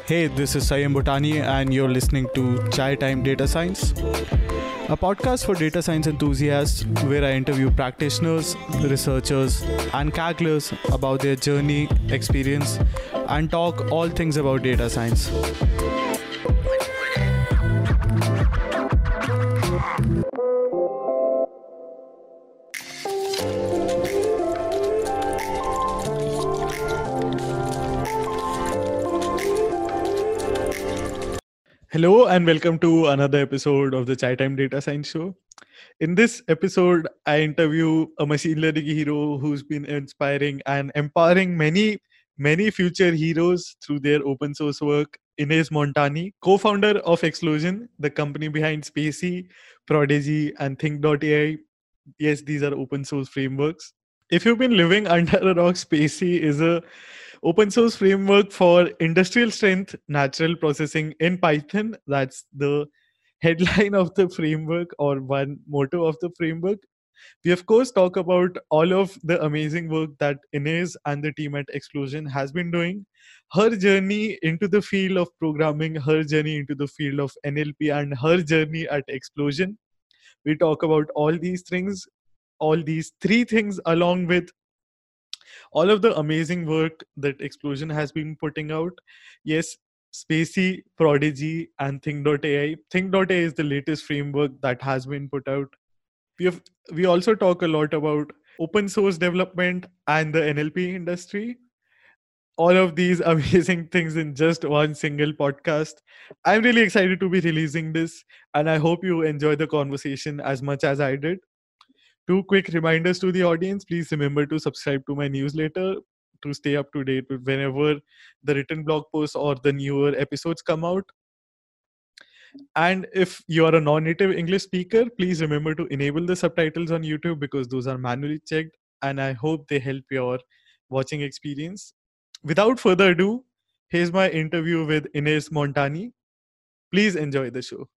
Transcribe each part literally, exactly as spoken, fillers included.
Hey, this is Sayam Bhutani, and you're listening to Chai Time Data Science, a podcast for data science enthusiasts where I interview practitioners, researchers, and cagglers about their journey, experience, and talk all things about data science. Hello and welcome to another episode of the Chai Time Data Science Show. In this episode, I interview a machine learning hero who's been inspiring and empowering many, many future heroes through their open source work. Ines Montani, co-founder of Explosion, the company behind Spacey, Prodigy, and Think.ai. Yes, these are open source frameworks. If you've been living under a rock, Spacey is a open source framework for industrial strength natural processing in Python. That's the headline of the framework, or one motto of the framework. We of course talk about all of the amazing work that Ines and the team at Explosion has been doing, her journey into the field of programming, her journey into the field of N L P, and her journey at Explosion. We talk about all these things, all these three things, along with all of the amazing work that Explosion has been putting out. Yes, Spacey, Prodigy, and Think.ai. Think.ai is the latest framework that has been put out. We have we also talk a lot about open source development and the N L P industry. All of these amazing things in just one single podcast. I'm really excited to be releasing this, and I hope you enjoy the conversation as much as I did. Two quick reminders to the audience. Please remember to subscribe to my newsletter to stay up to date with whenever the written blog posts or the newer episodes come out. And if you are a non-native English speaker, please remember to enable the subtitles on YouTube because those are manually checked, and I hope they help your watching experience. Without further ado, here's my interview with Ines Montani. Please enjoy the show.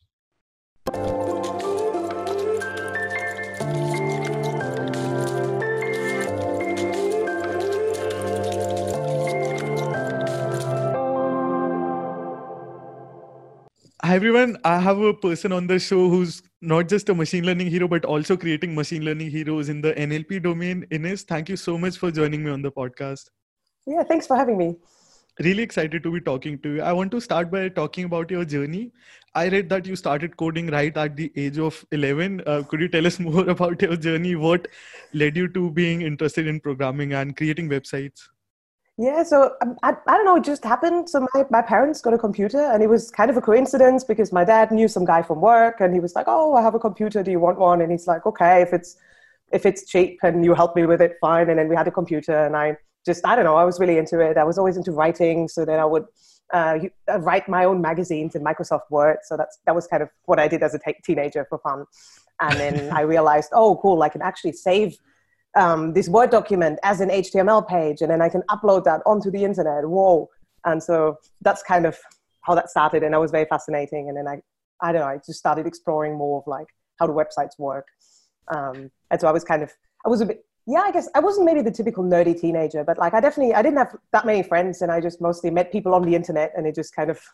Hi everyone, I have a person on the show who's not just a machine learning hero, but also creating machine learning heroes in the N L P domain. Ines, thank you so much for joining me on the podcast. Yeah, thanks for having me. Really excited to be talking to you. I want to start by talking about your journey. I read that you started coding right at the age of eleven. Uh, could you tell us more about your journey? What led you to being interested in programming and creating websites? Yeah, so um, I, I don't know, it just happened. So my, my parents got a computer, and it was kind of a coincidence because my dad knew some guy from work, and he was like, oh, I have a computer. Do you want one? And he's like, okay, if it's if it's cheap and you help me with it, fine. And then we had a computer, and I just, I don't know, I was really into it. I was always into writing. So then I would uh, write my own magazines in Microsoft Word. So that's that was kind of what I did as a t- teenager for fun. And then I realized, oh, cool, I can actually save Um, this Word document as an H T M L page, and then I can upload that onto the internet. Whoa. And so that's kind of how that started. And that was very fascinating. And then I, I don't know, I just started exploring more of like how the websites work. Um, and so I was kind of, I was a bit, yeah, I guess I wasn't maybe the typical nerdy teenager, but like I definitely, I didn't have that many friends, and I just mostly met people on the internet, and it just kind of,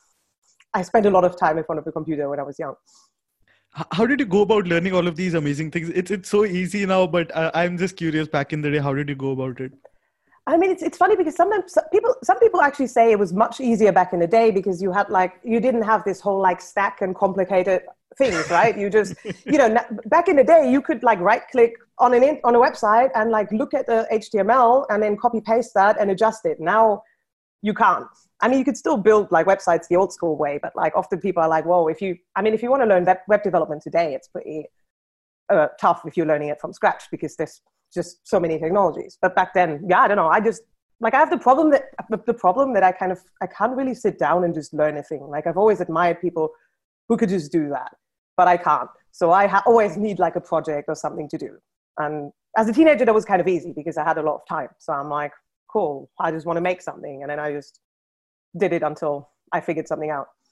I spent a lot of time in front of the computer when I was young. How did you go about learning all of these amazing things? It's it's so easy now, but I, I'm just curious. Back in the day, how did you go about it? I mean, it's it's funny because sometimes some people some people actually say it was much easier back in the day because you had like you didn't have this whole like stack and complicated things, right? You just you know back in the day you could like right click on an in, on a website and like look at the H T M L and then copy paste that and adjust it. Now you can't. I mean, you could still build like websites the old school way, but like often people are like, whoa, if you, I mean, if you want to learn web, web development today, it's pretty uh, tough if you're learning it from scratch because there's just so many technologies. But back then, yeah, I don't know. I just, like I have the problem that, the problem that I kind of, I can't really sit down and just learn a thing. Like I've always admired people who could just do that, but I can't. So I ha- always need like a project or something to do. And as a teenager, that was kind of easy because I had a lot of time. So I'm like, cool, I just want to make something. And then I just did it until I figured something out.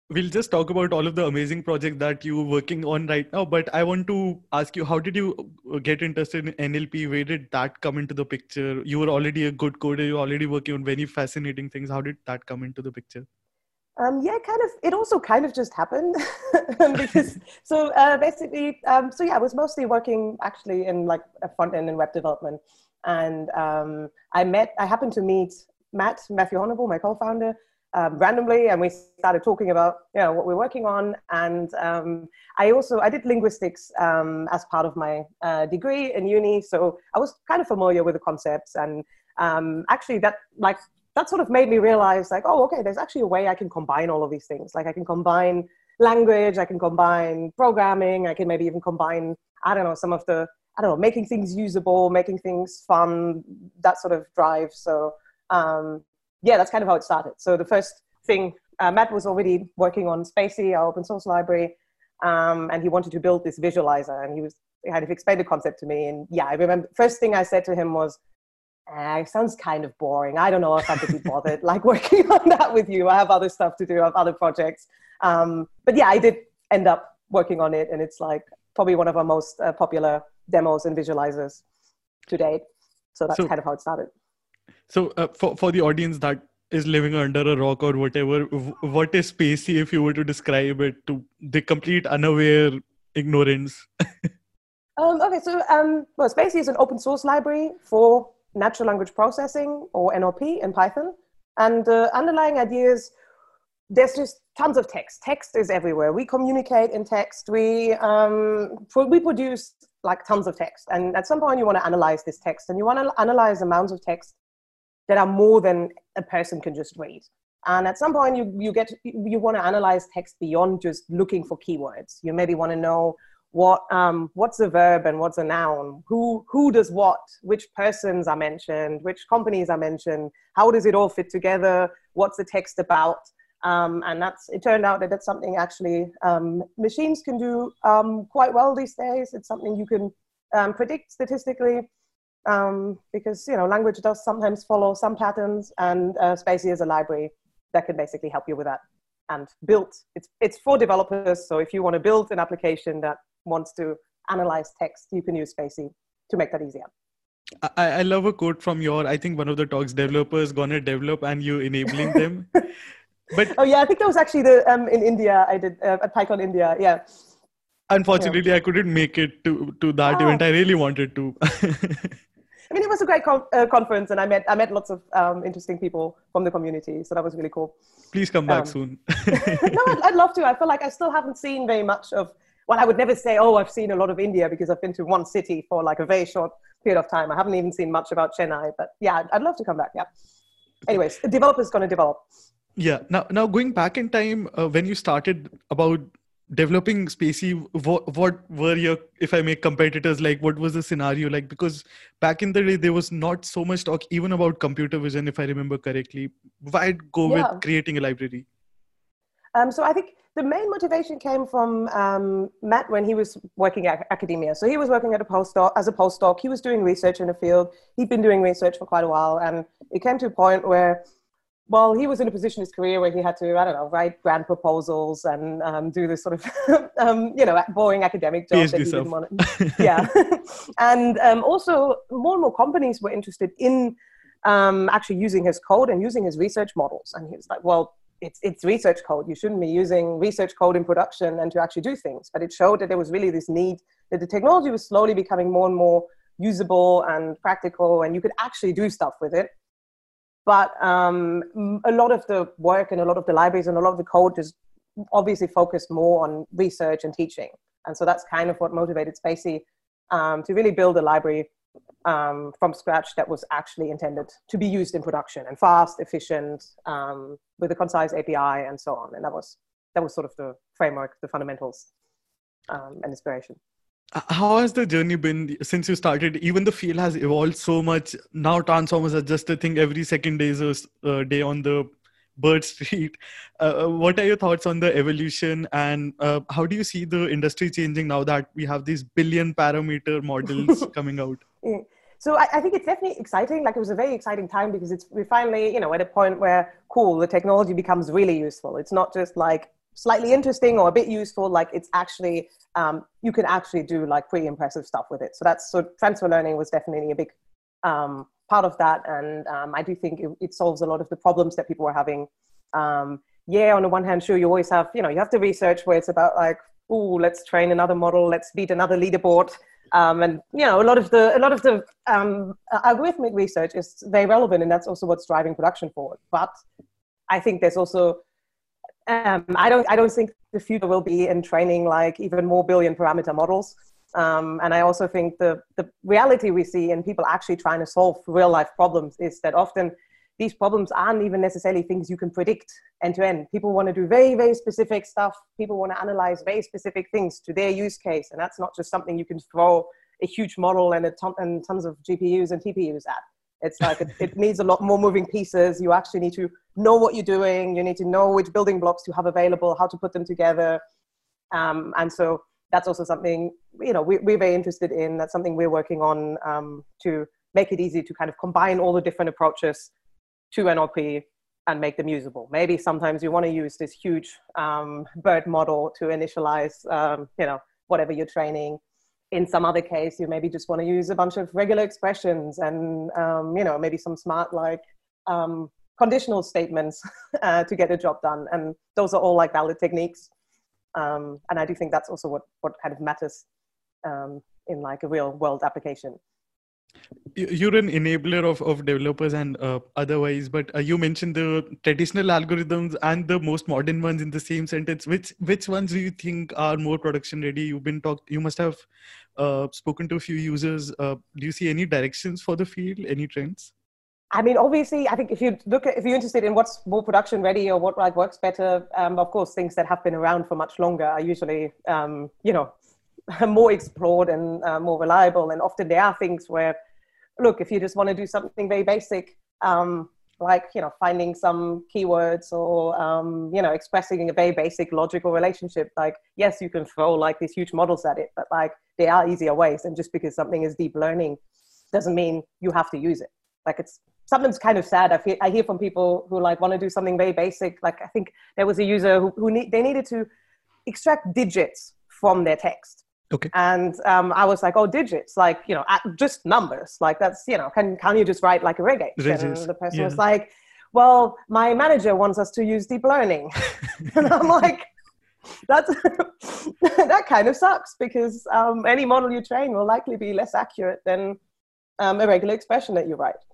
we'll just talk about all of the amazing projects that you're working on right now. But I want to ask you, how did you get interested in N L P? Where did that come into the picture? You were already a good coder. You're already working on very fascinating things. How did that come into the picture? Um, yeah, kind of. It also kind of just happened because so uh, basically, um, so yeah, I was mostly working actually in like a front end and web development, and um, I met, I happened to meet Matt Matthew Honorable, my co-founder, um, randomly, and we started talking about you know what we're working on, and um, I also I did linguistics um, as part of my uh, degree in uni, so I was kind of familiar with the concepts, and um, actually that like. that sort of made me realize like, oh, okay, there's actually a way I can combine all of these things. Like I can combine language, I can combine programming, I can maybe even combine, I don't know, some of the, I don't know, making things usable, making things fun, that sort of drive. So um, yeah, that's kind of how it started. So the first thing, uh, Matt was already working on Spacey, our open source library, um, and he wanted to build this visualizer, and he was he kind of explained the concept to me. And yeah, I remember, first thing I said to him was, Ah, it sounds kind of boring. I don't know if I could be bothered like working on that with you. I have other stuff to do. I have other projects. Um, but yeah, I did end up working on it. And it's like probably one of our most uh, popular demos and visualizers to date. So that's so, kind of how it started. So uh, for, for the audience that is living under a rock or whatever, what is Spacey if you were to describe it to the complete unaware ignorance? um, okay, so um, well, Spacey is an open source library for natural language processing, or N L P in Python. And the underlying ideas, there's just tons of text. Text is everywhere. We communicate in text. We, um, we produce like tons of text. And at some point you want to analyze this text, and you want to analyze amounts of text that are more than a person can just read. And at some point you, you get, you want to analyze text beyond just looking for keywords. You maybe want to know what um what's a verb and what's a noun, who who does what, which persons are mentioned, which companies are mentioned, how does it all fit together, what's the text about, um and that's it turned out that that's something actually um machines can do um quite well these days. It's something you can um, predict statistically, um because you know language does sometimes follow some patterns, and uh, Spacey is a library that can basically help you with that. And built it's it's for developers, so if you want to build an application that wants to analyze text, you can use Spacey to make that easier. I, I love a quote from your, I think one of the talks, developers gonna develop and you enabling them. But oh yeah, I think that was actually the um in India I did uh, at PyCon India. Yeah. Unfortunately, yeah. I couldn't make it to to that oh. event. I really wanted to. I mean, it was a great con- uh, conference, and I met I met lots of um, interesting people from the community, so that was really cool. Please come back um, soon. No, I'd, I'd love to. I feel like I still haven't seen very much of. Well, I would never say, oh, I've seen a lot of India, because I've been to one city for like a very short period of time. I haven't even seen much about Chennai, but yeah, I'd, I'd love to come back. Yeah. Anyways, the developer's going to develop. Yeah. Now, now going back in time, uh, when you started about developing Spacey, what, what were your, if I make competitors, like what was the scenario like? Because back in the day, there was not so much talk even about computer vision, if I remember correctly. Why go yeah. with creating a library? Um, so I think the main motivation came from um, Matt when he was working at academia. So he was working at a postdoc, as a postdoc. He was doing research in the field. He'd been doing research for quite a while. And it came to a point where, well, he was in a position in his career where he had to, I don't know, write grant proposals and um, do this sort of, um, you know, boring academic job that he didn't want to. Yeah. And um, also more and more companies were interested in um, actually using his code and using his research models. And he was like, well, It's, it's research code. You shouldn't be using research code in production and to actually do things. But it showed that there was really this need, that the technology was slowly becoming more and more usable and practical, and you could actually do stuff with it. But um, a lot of the work and a lot of the libraries and a lot of the code just obviously focused more on research and teaching. And so that's kind of what motivated Spacey um, to really build a library Um, from scratch that was actually intended to be used in production, and fast, efficient, um, with a concise A P I and so on. And that was that was sort of the framework, the fundamentals, um, and inspiration. How has the journey been since you started? Even the field has evolved so much. Now Transformers are just a thing. Every second day is a uh, day on the Bird Street. Uh, what are your thoughts on the evolution, and uh, how do you see the industry changing now that we have these billion parameter models coming out? Yeah. So I, I think it's definitely exciting. Like, it was a very exciting time because it's we're finally, you know, at a point where, cool, the technology becomes really useful. It's not just like slightly interesting or a bit useful, like it's actually, um, you can actually do like pretty impressive stuff with it. So that's, so transfer learning was definitely a big um, part of that. And um, I do think it, it solves a lot of the problems that people were having. Um, yeah, on the one hand, sure, you always have, you know, you have the research where it's about like, oh, let's train another model, let's beat another leaderboard. Um, and, you know, a lot of the, a lot of the um, algorithmic research is very relevant, and that's also what's driving production forward. But I think there's also, um, I don't, I don't think the future will be in training like even more billion parameter models. Um, and I also think the, the reality we see in people actually trying to solve real life problems is that often these problems aren't even necessarily things you can predict end to end. People want to do very, very specific stuff. People want to analyze very specific things to their use case. And that's not just something you can throw a huge model and, a ton, and tons of G P Us and T P Us at. It's like, it, it needs a lot more moving pieces. You actually need to know what you're doing. You need to know which building blocks you have available, how to put them together. Um, and so that's also something, you know, we, we're very interested in. That's something we're working on um, to make it easy to kind of combine all the different approaches to N L P and make them usable. Maybe sometimes you want to use this huge um, BERT model to initialize, um, you know, whatever you're training. In some other case, you maybe just want to use a bunch of regular expressions and, um, you know, maybe some smart like um, conditional statements uh, to get a job done. And those are all like valid techniques. Um, and I do think that's also what, what kind of matters um, in like a real world application. You're an enabler of, of developers and uh, otherwise, but uh, you mentioned the traditional algorithms and the most modern ones in the same sentence. Which which ones do you think are more production ready? You've been talked. You must have uh, spoken to a few users. Uh, do you see any directions for the field? Any trends? I mean, obviously, I think if you look at, if you're interested in what's more production ready or what like works better, um, of course, things that have been around for much longer are usually, um, you know, more explored and uh, more reliable. And often there are things where, look, if you just want to do something very basic, um, like, you know, finding some keywords or, um, you know, expressing a very basic logical relationship, like, yes, you can throw like these huge models at it, but like there are easier ways. And just because something is deep learning doesn't mean you have to use it. Like it's, sometimes kind of sad. I, feel, I hear from people who like want to do something very basic. Like I think there was a user who, who need, they needed to extract digits from their text. Okay. And um, I was like, oh, digits, like, you know, just numbers. Like that's, you know, can, can you just write like a reggae? And the person yeah. was like, well, my manager wants us to use deep learning. And I'm like, that's, that kind of sucks because um, any model you train will likely be less accurate than um, a regular expression that you write.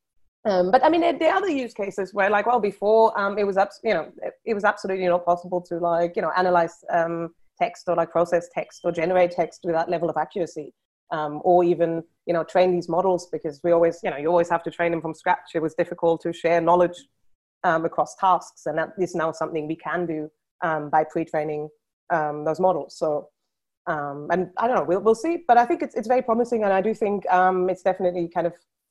Um, but I mean, there, there are other use cases where like, well, before um, it was, abs- you know, it, it was absolutely not possible to like, you know, analyze um, text or like process text or generate text with that level of accuracy, um, or even, you know, train these models because we always, you know, you always have to train them from scratch. It was difficult to share knowledge um, across tasks. And that is now something we can do um, by pre-training um, those models. So, um, and I don't know, we'll, we'll see, but I think it's, it's very promising. And I do think um, it's definitely kind of,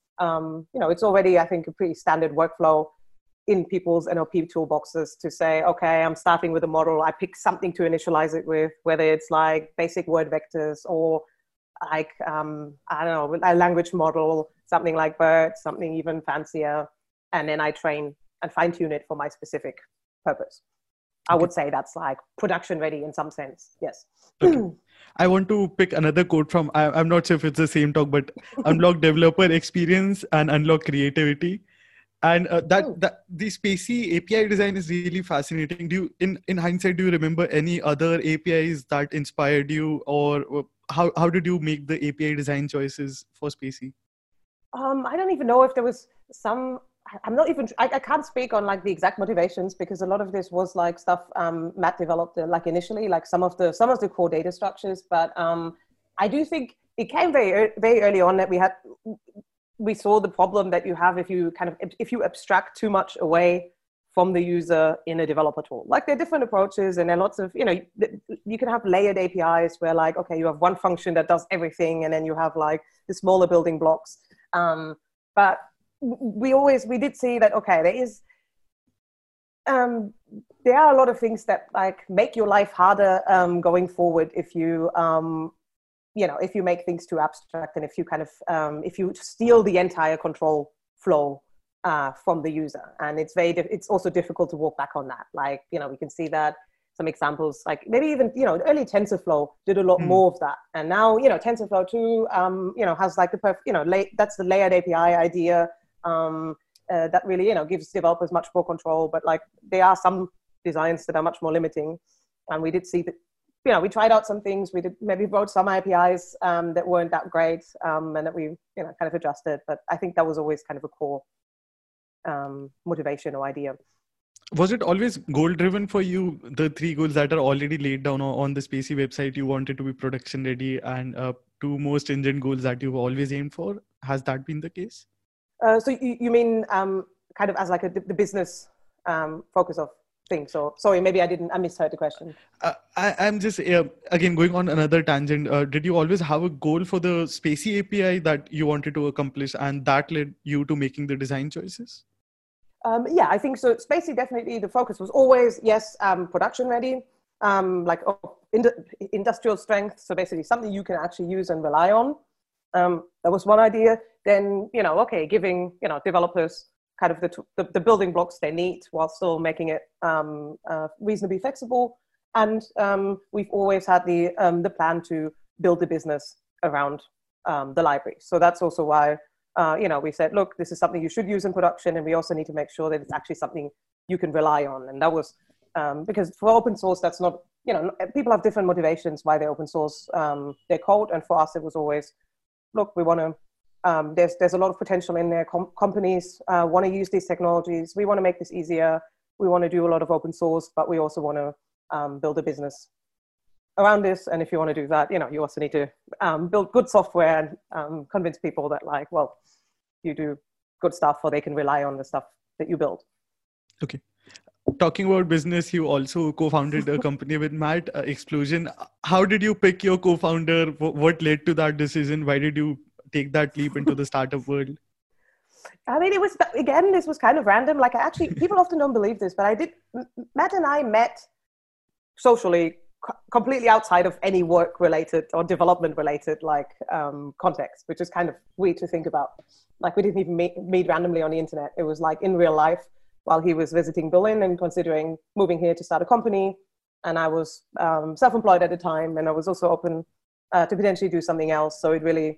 um, you know, it's already, I think, a pretty standard workflow in people's N L P toolboxes to say, okay, I'm starting with a model. I pick something to initialize it with, whether it's like basic word vectors or like, um, I don't know, a language model, something like BERT, something even fancier. And then I train and fine tune it for my specific purpose. I okay. would say that's like production ready in some sense. Yes. Okay. I want to pick another quote from, I, I'm not sure if it's the same talk, but unlock developer experience and unlock creativity. And uh, that, oh. that the Spacie A P I design is really fascinating. Do you, in, in hindsight, do you remember any other A P Is that inspired you, or how, how did you make the A P I design choices for Spacie? Um, I don't even know if there was some, I'm not even, I, I can't speak on like the exact motivations because a lot of this was like stuff um, Matt developed uh, like initially, like some of the, some of the core data structures. But um, I do think it came very, very early on that we had, we saw the problem that you have if you kind of, if you abstract too much away from the user in a developer tool. Like there are different approaches and there are lots of, you know, you can have layered A P Is where like, okay, you have one function that does everything and then you have like the smaller building blocks. Um, but we always, we did see that, okay, there is, um, there are a lot of things that like make your life harder um, going forward if you, um, you know, if you make things too abstract and if you kind of, um, if you steal the entire control flow uh, from the user. And it's very, it's also difficult to walk back on that. Like, you know, we can see that some examples, like maybe even, you know, early TensorFlow did a lot Hmm. more of that. And now, you know, TensorFlow two, um, you know, has like the, perf- you know, la- that's the layered A P I idea um, uh, that really, you know, gives developers much more control. But like there are some designs that are much more limiting. And we did see that, you know, we tried out some things. We did maybe wrote some A P Is um, that weren't that great um, and that we, you know, kind of adjusted. But I think that was always kind of a core um, motivation or idea. Was it always goal driven for you? The three goals that are already laid down on on the Spacey website, you wanted to be production ready, and uh, two most stringent goals that you've always aimed for. Has that been the case? Uh, so you, you mean um, kind of as like a, the business um, focus of things? So sorry, maybe I didn't, I misheard the question. Uh, I, I'm just uh, again going on another tangent. Uh, did you always have a goal for the Spacey A P I that you wanted to accomplish, and that led you to making the design choices? Um, yeah, I think so. Spacey, definitely the focus was always, yes, um, production ready, um, like oh, ind- industrial strength. So basically something you can actually use and rely on. Um, that was one idea. Then, you know, okay, giving, you know, developers kind of the, the, the building blocks they need while still making it um, uh, reasonably flexible. And um, we've always had the, um, the plan to build the business around um, the library. So that's also why Uh, you know, we said, look, this is something you should use in production, and we also need to make sure that it's actually something you can rely on. And that was um, because for open source, that's not, you know, people have different motivations why they open source um, their code. And for us, it was always, look, we want to, um, there's, there's a lot of potential in there. Com- companies uh, want to use these technologies. We want to make this easier. We want to do a lot of open source, but we also want to um, build a business around this. And if you want to do that, you know, you also need to um, build good software and um, convince people that like, well, you do good stuff or they can rely on the stuff that you build. Okay. Talking about business, you also co-founded a company with Matt, uh, Explosion. How did you pick your co-founder? What led to that decision? Why did you take that leap into the startup world? I mean, it was, again, this was kind of random. Like I actually, people often don't believe this, but I did, Matt and I met socially completely outside of any work related or development related like um, context, which is kind of weird to think about. Like we didn't even meet, meet randomly on the internet. It was like in real life while he was visiting Berlin and considering moving here to start a company. And I was um, self-employed at the time, and I was also open uh, to potentially do something else. So it really,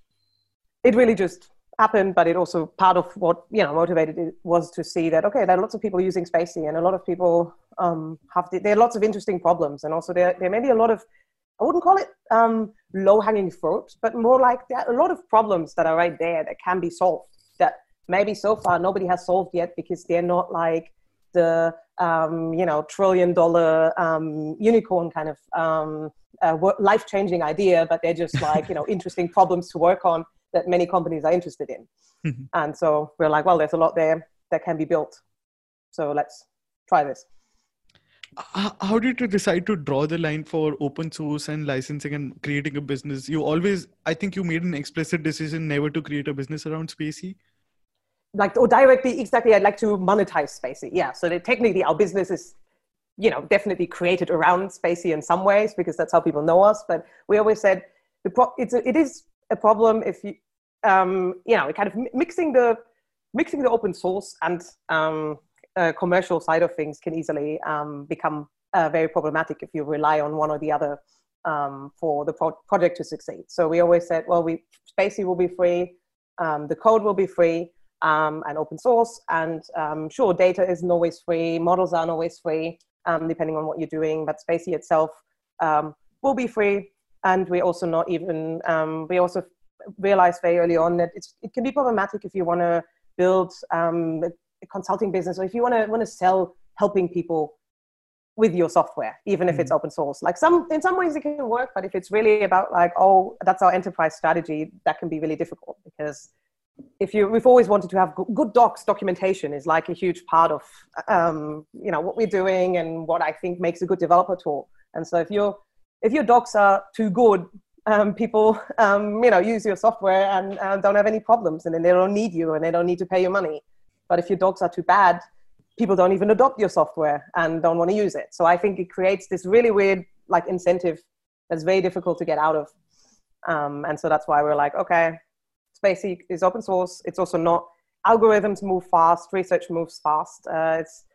it really just happened. But it also, part of what, you know, motivated it was to see that, okay, there are lots of people using Spacey, and a lot of people um, have, the, there are lots of interesting problems. And also there, there may be a lot of, I wouldn't call it um, low-hanging fruit, but more like there are a lot of problems that are right there that can be solved, that maybe so far nobody has solved yet because they're not like the, um, you know, trillion dollar um, unicorn kind of um, uh, life-changing idea, but they're just like, you know, interesting problems to work on that many companies are interested in. Mm-hmm. And so we're like, well, there's a lot there that can be built. So let's try this. How did you decide to draw the line for open source and licensing and creating a business? You always, I think you made an explicit decision never to create a business around Spacey. Like, or directly, exactly, I'd like to monetize Spacey. Yeah, so that technically our business is, you know, definitely created around Spacey in some ways because that's how people know us. But we always said the pro- it's a, it is a problem if you, um, you know, kind of mixing the mixing the open source and um, uh, commercial side of things can easily um, become uh, very problematic if you rely on one or the other um, for the pro- project to succeed. So we always said, well, we Spacey will be free, um, the code will be free. Um, and open source, and um, sure, data isn't always free, models aren't always free, um, depending on what you're doing, but Spacey itself um, will be free. And we also not even, um, we also realized very early on that it's, it can be problematic if you want to build um, a consulting business, or if you want to want to sell helping people with your software, even if mm-hmm. it's open source. Like some, in some ways it can work, but if it's really about like, oh, that's our enterprise strategy, that can be really difficult because if you, we've always wanted to have good docs. Documentation is like a huge part of, um, you know, what we're doing and what I think makes a good developer tool. And so if you're, if your docs are too good, um, people, um, you know, use your software and uh, don't have any problems, and then they don't need you and they don't need to pay your money. But if your docs are too bad, people don't even adopt your software and don't want to use it. So I think it creates this really weird, like, incentive that's very difficult to get out of. Um, and so that's why we're like, okay, Spacey is open source. It's also not, algorithms move fast, research moves fast. Uh, it's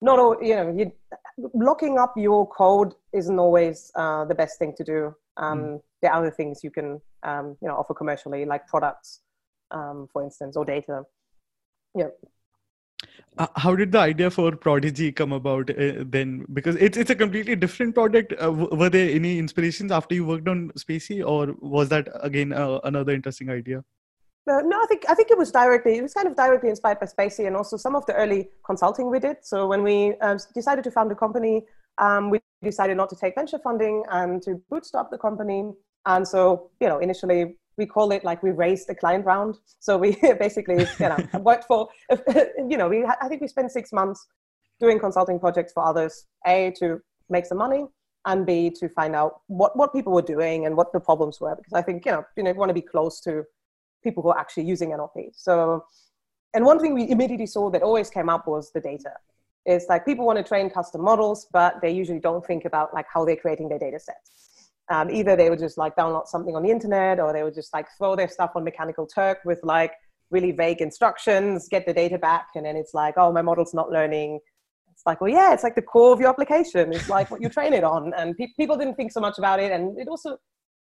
not all, you know, you, locking up your code isn't always uh, the best thing to do. Um, mm. There are other things you can, um, you know, offer commercially, like products, um, for instance, or data. Yeah. Uh, how did the idea for Prodigy come about uh, then? Because it's it's a completely different product. Uh, w- were there any inspirations after you worked on Spacey, or was that again uh, another interesting idea? Uh, no, I think I think it was directly. It was kind of directly inspired by Spacey, and also some of the early consulting we did. So when we um, decided to found a company, um, we decided not to take venture funding and to bootstrap the company. And so, you know, initially we call it like we raised the client round. So we basically, you know, worked for, you know, we I think we spent six months doing consulting projects for others. A, to make some money, and B, to find out what what people were doing and what the problems were. Because I think, you know, you know, want to be close to people who are actually using N L P. So, and one thing we immediately saw that always came up was the data. It's like people want to train custom models, but they usually don't think about like how they're creating their data sets. Um, either they would just like download something on the internet, or they would just like throw their stuff on Mechanical Turk with like really vague instructions, get the data back, and then it's like, oh, my model's not learning. It's like, well, yeah, it's like the core of your application. It's like what you train it on. And pe- people didn't think so much about it. And it also,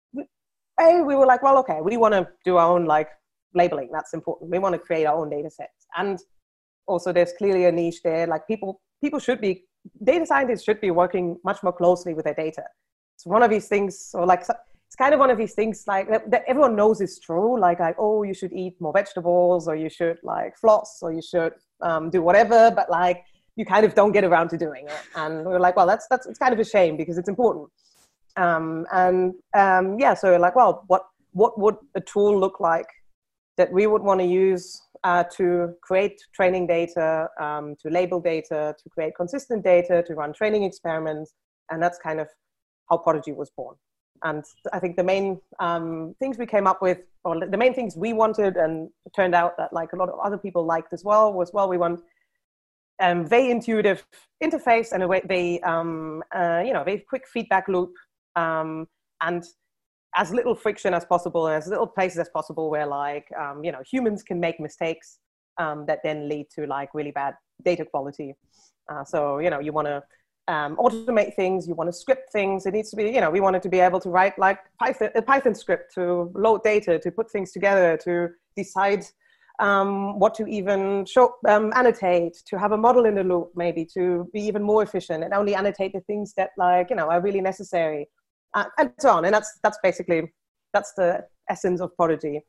A, we were like, well, okay, we want to do our own like labeling. That's important. We want to create our own data sets. And also there's clearly a niche there. Like people, people should be, data scientists should be working much more closely with their data. It's one of these things, or like, it's kind of one of these things like that, that everyone knows is true. Like, like, oh, you should eat more vegetables, or you should like floss, or you should um, do whatever. But like, you kind of don't get around to doing it. And we were like, well, that's, that's, it's kind of a shame because it's important. Um, and um, yeah, so like, well, what what would a tool look like that we would want to use uh, to create training data, um, to label data, to create consistent data, to run training experiments? And that's kind of how Prodigy was born. And I think the main um, things we came up with, or the main things we wanted, and it turned out that like a lot of other people liked as well, was, well, we want um, very intuitive interface and a way, very, um, uh, you know, very quick feedback loop. Um, and as little friction as possible, and as little places as possible where like, um, you know, humans can make mistakes um, that then lead to like really bad data quality. Uh, so, you know, you want to um, automate things, you want to script things. It needs to be, you know, we wanted to be able to write like Python, a Python script to load data, to put things together, to decide um, what to even show, um, annotate, to have a model in the loop, maybe to be even more efficient and only annotate the things that like, you know, are really necessary. Uh, and so on. And that's that's basically, that's the essence of Prodigy.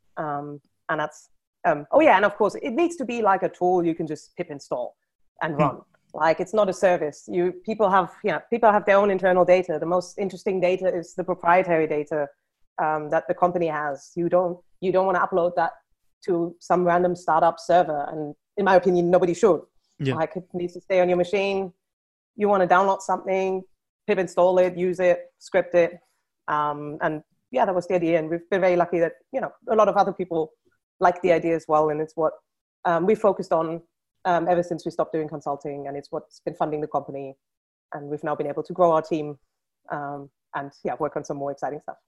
Um, and that's, um, oh yeah, and of course, it needs to be like a tool you can just pip install and run. Hmm. Like it's not a service. You People have, you know, people have their own internal data. The most interesting data is the proprietary data um, that the company has. You don't, you don't want to upload that to some random startup server. And in my opinion, nobody should. Yeah. Like it needs to stay on your machine. You want to download something, pip install it, use it, script it. Um, and yeah, that was the idea. And we've been very lucky that, you know, a lot of other people like the idea as well. And it's what um, we focused on um, ever since we stopped doing consulting. And it's what's been funding the company. And we've now been able to grow our team um, and yeah, work on some more exciting stuff.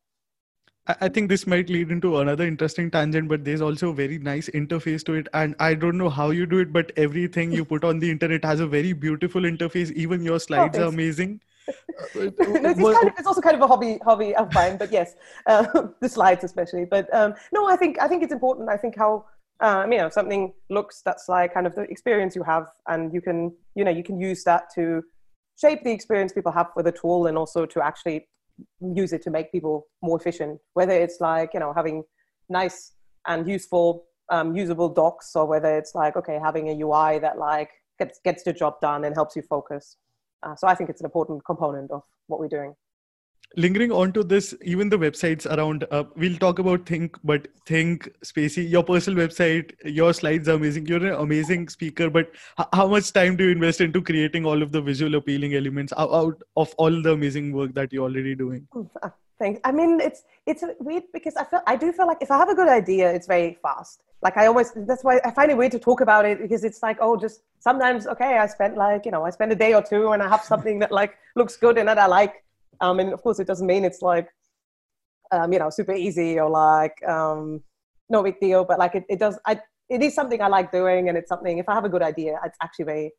I think this might lead into another interesting tangent, but there's also a very nice interface to it. And I don't know how you do it, but everything you put on the internet has a very beautiful interface. Even your slides oh, are amazing. no, it's, kind of, it's also kind of a hobby hobby of mine, but yes, uh, the slides especially. But um, no, I think I think it's important. I think how um, you know, something looks, that's like kind of the experience you have, and you can, you know, you can use that to shape the experience people have with the tool, and also to actually use it to make people more efficient. Whether it's like, you know, having nice and useful, um, usable docs, or whether it's like, okay, having a U I that like gets gets the job done and helps you focus. Uh, so I think it's an important component of what we're doing. Lingering on to this, even the websites around, uh, we'll talk about Think, but Think, Spacey, your personal website, your slides are amazing. You're an amazing speaker, but h- how much time do you invest into creating all of the visual appealing elements out, out of all the amazing work that you're already doing? Thanks. I mean, it's it's weird because I feel I do feel like if I have a good idea, it's very fast. Like I always, that's why I find it weird to talk about it, because it's like, oh, just sometimes, okay, I spent like, you know, I spend a day or two and I have something that like looks good and that I like. Um, and of course it doesn't mean it's like, um, you know, super easy or like, um, no big deal, but like it, it does, I, it is something I like doing, and it's something, if I have a good idea, it's actually very,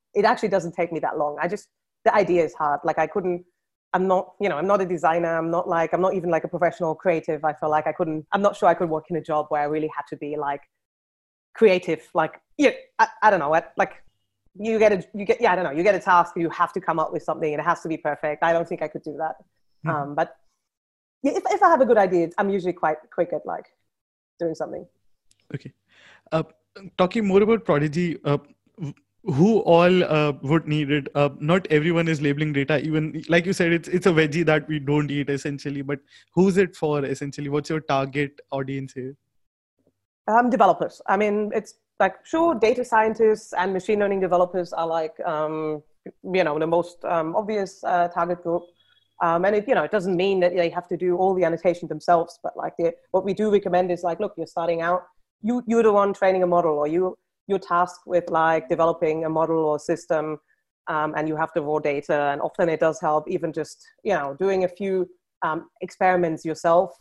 it actually doesn't take me that long. I just, the idea is hard. Like I couldn't, I'm not, you know, I'm not a designer. I'm not like, I'm not even like a professional creative. I feel like I couldn't, I'm not sure I could work in a job where I really had to be like creative. Like, yeah, I, I don't know what, like you get a, you get, yeah, I don't know. You get a task, you have to come up with something and it has to be perfect. I don't think I could do that. Mm-hmm. Um, but yeah, if, if I have a good idea, I'm usually quite quick at like doing something. Okay. Uh, talking more about Prodigy, uh, who all uh, would need it? Uh, not everyone is labeling data. Even like you said, it's it's a veggie that we don't eat essentially. But who's it for essentially? What's your target audience here? Um, developers. I mean, it's like sure, data scientists and machine learning developers are like um, you know the most um, obvious uh, target group. Um, and it, you know, it doesn't mean that they have to do all the annotation themselves, but like the, what we do recommend is like, look, you're starting out, you, you're the one training a model, or you, you're tasked with like developing a model or system, um, and you have the raw data. And often it does help even just, you know, doing a few um, experiments yourself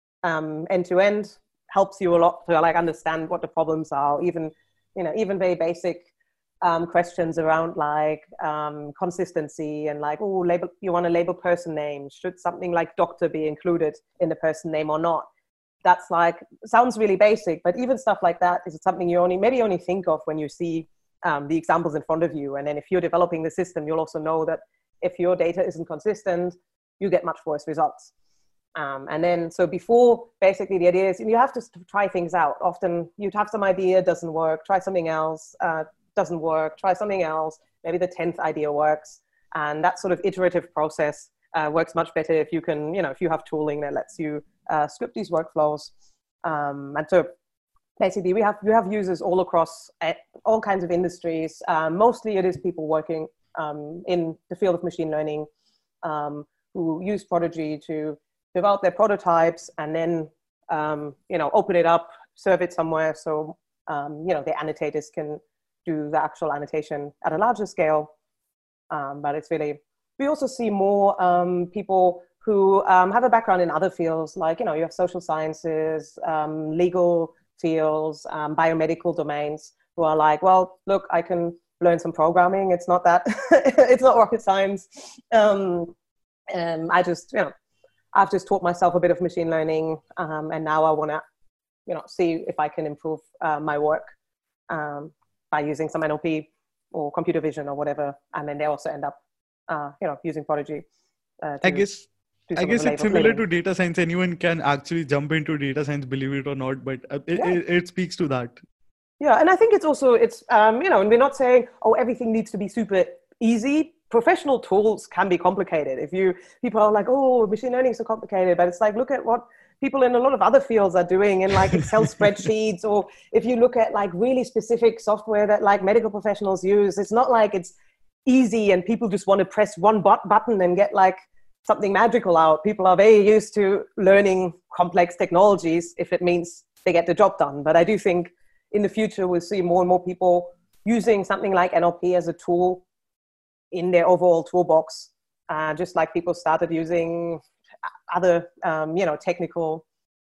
um, end to end helps you a lot to like understand what the problems are, even, you know, even very basic Um, questions around like um, consistency and like, oh, label, you want to label person names. Should something like doctor be included in the person name or not? That's like, sounds really basic, but even stuff like that is something you only, maybe only think of when you see um, the examples in front of you. And then if you're developing the system, you'll also know that if your data isn't consistent, you get much worse results. Um, and then, so before basically the idea is you have to try things out. Often you'd have some idea, doesn't work, try something else, uh, doesn't work, try something else, maybe the tenth idea works. And that sort of iterative process uh, works much better if you can, you know, if you have tooling that lets you uh, script these workflows. Um, and so basically we have, we have users all across uh, all kinds of industries. Um, mostly it is people working um, in the field of machine learning um, who use Prodigy to develop their prototypes and then, um, you know, open it up, serve it somewhere. So, um, you know, the annotators can do the actual annotation at a larger scale. Um, but it's really, we also see more um, people who um, have a background in other fields, like, you know, you have social sciences, um, legal fields, um, biomedical domains, who are like, well, look, I can learn some programming. It's not that, it's not rocket science. Um, and I just, you know, I've just taught myself a bit of machine learning um, and now I want to, you know, see if I can improve uh, my work. Um, by using some N L P or computer vision or whatever. And then they also end up, uh, you know, using Prodigy. Uh, I guess, I guess it's similar to data science. Anyone can actually jump into data science, believe it or not, but it, yeah. it, it speaks to that. Yeah. And I think it's also, it's, um, you know, and we're not saying, oh, everything needs to be super easy. Professional tools can be complicated. If you, people are like, oh, machine learning is so complicated, but it's like, look at what people in a lot of other fields are doing in like Excel spreadsheets, or if you look at like really specific software that like medical professionals use, it's not like it's easy and people just want to press one but- button and get like something magical out. People are very used to learning complex technologies if it means they get the job done. But I do think in the future, we'll see more and more people using something like N L P as a tool in their overall toolbox, uh, just like people started using other, um, you know, technical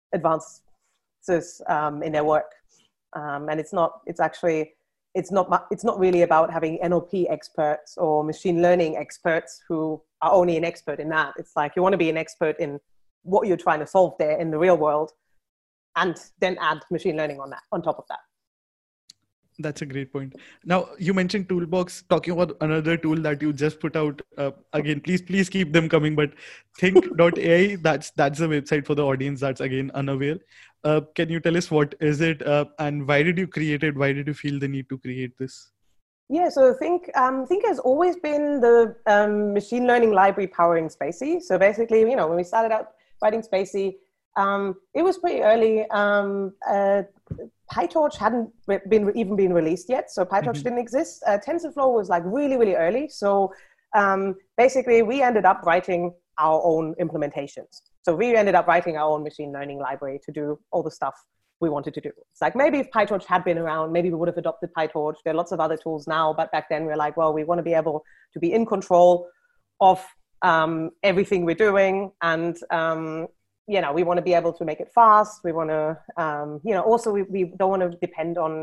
advances um, in their work. Um, and it's not, it's actually, it's not, it's not really about having N L P experts or machine learning experts who are only an expert in that. It's like, you want to be an expert in what you're trying to solve there in the real world, and then add machine learning on that, on top of that. That's a great point. Now, you mentioned Toolbox, talking about another tool that you just put out. Uh, again, please, please keep them coming. But think dot A I, that's that's the website for the audience that's, again, unaware. Uh, can you tell us what is it uh, and why did you create it? Why did you feel the need to create this? Yeah, so Think, um, Think has always been the um, machine learning library powering Spatie. So basically, you know, when we started out writing Spatie, um, it was pretty early. Um, uh, PyTorch hadn't been even been released yet, so PyTorch mm-hmm. didn't exist. Uh, TensorFlow was like really, really early. So um, basically, we ended up writing our own implementations. So we ended up writing our own machine learning library to do all the stuff we wanted to do. It's like, maybe if PyTorch had been around, maybe we would have adopted PyTorch. There are lots of other tools now, but back then we we're like, well, we want to be able to be in control of um, everything we're doing, and um, you know, we want to be able to make it fast. We want to, um, you know, also we, we don't want to depend on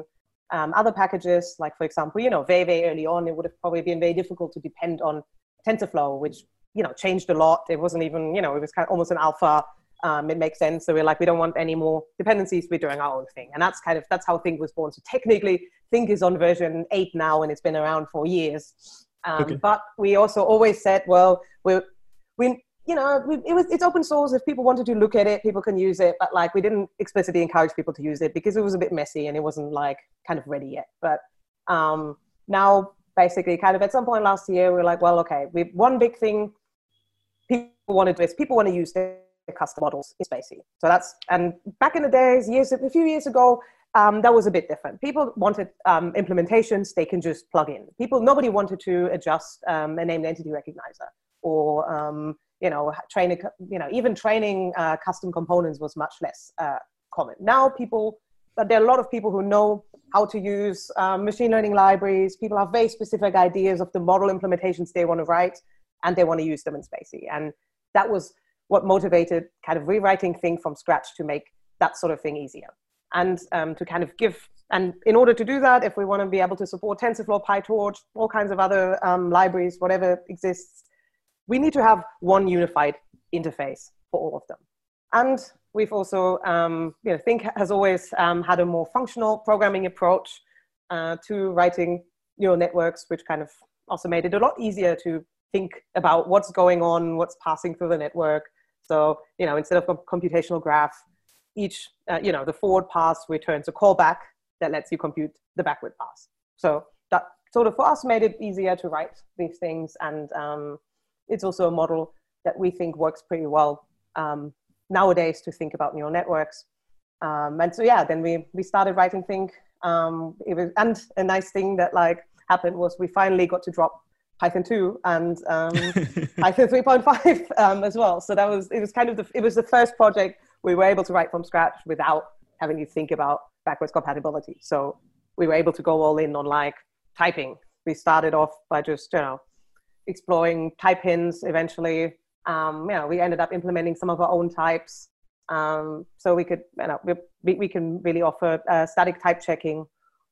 um, other packages, like, for example, you know, very, very early on, it would have probably been very difficult to depend on TensorFlow, which, you know, changed a lot. It wasn't even, you know, it was kind of almost an alpha. Um, it makes sense. So we're like, we don't want any more dependencies. We're doing our own thing. And that's kind of, that's how Think was born. So technically, Think is on version eight now, and it's been around for years. Um, okay. But we also always said, well, we we you know, we, it was, it's open source. If people wanted to look at it, people can use it. But like, we didn't explicitly encourage people to use it because it was a bit messy and it wasn't like kind of ready yet. But um, now, basically, kind of at some point last year, we were like, well, okay, we one big thing people want to do is people want to use their custom models in Spatie. So that's, and back in the days, years, a few years ago, um, that was a bit different. People wanted um, implementations they can just plug in. People, nobody wanted to adjust um, a named entity recognizer or, um, you know, train, a, you know, even training uh, custom components was much less uh, common. Now people, but there are a lot of people who know how to use um, machine learning libraries. People have very specific ideas of the model implementations they want to write, and they want to use them in Spatie. And that was what motivated kind of rewriting Think from scratch to make that sort of thing easier. And um, to kind of give, and in order to do that, if we want to be able to support TensorFlow, PyTorch, all kinds of other um, libraries, whatever exists, we need to have one unified interface for all of them. And we've also, um, you know, Think has always um, had a more functional programming approach uh, to writing neural networks, which kind of also made it a lot easier to think about what's going on, what's passing through the network. So, you know, instead of a computational graph, each, uh, you know, the forward pass returns a callback that lets you compute the backward pass. So that sort of for us made it easier to write these things. And um, it's also a model that we think works pretty well um, nowadays to think about neural networks. Um, and so, yeah, then we, we started writing Think. Um, it was, and a nice thing that like happened was we finally got to drop Python two and um, Python three point five um, as well. So that was, it was kind of the, it was the first project we were able to write from scratch without having to think about backwards compatibility. So we were able to go all in on like typing. We started off by just, you know, exploring type hints eventually. Um, you know, we ended up implementing some of our own types. Um, so we could, you know, we, we can really offer uh, static type checking